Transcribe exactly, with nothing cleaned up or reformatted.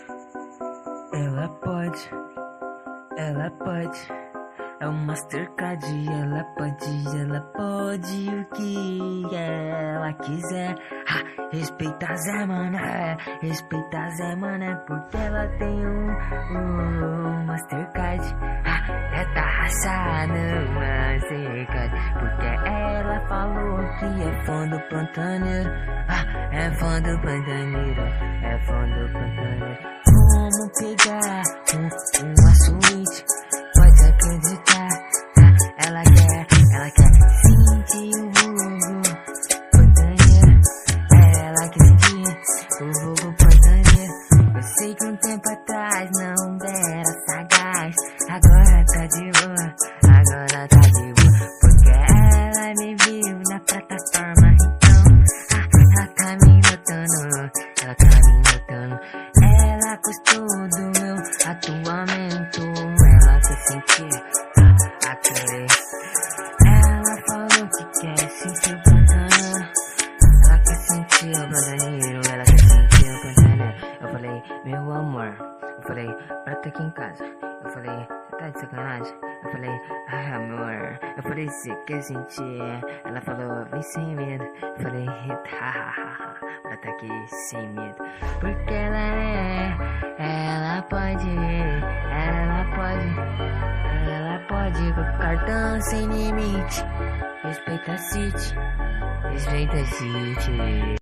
Ela pode, ela pode, é o Mastercard. Ela pode, ela pode o que ela quiser. Ha, respeita Zé Mané, respeita Zé Mané, porque ela tem um, um Mastercard. Ha, é da raça no Mastercard, porque ela falou que é fã do Pantaneiro. Ha, é fã do Pantaneiro, é fã do Pantaneiro. Como pegar um, uma suíte, pode acreditar. Ah, ela quer, ela quer sentir o vulgo Pantaneiro. Ela quer sentir o vulgo Pantaneiro. Eu sei que um tempo atrás não era sagaz, agora tá de boa, agora tá de boa, porque ela me viu na plataforma. Então, ah, ela tá me notando, ela tá me notando. Ela gostou do meu atuamento, ela quer sentir a, a querer. Ela falou que quer sentir o Pantaneiro, ela quer sentir o Pantaneiro, ela quer sentir o Pantaneiro. Eu falei, meu amor, eu falei, prata aqui em casa. Eu falei, você tá de sacanagem? Eu falei, ah amor, eu falei, você quer sentir? Ela falou, vem sem medo. Eu falei, hahaha, prata aqui sem medo, porque ela é, ela pode, ela pode, ela pode com cartão sem limite. Respeita a City, respeita a City.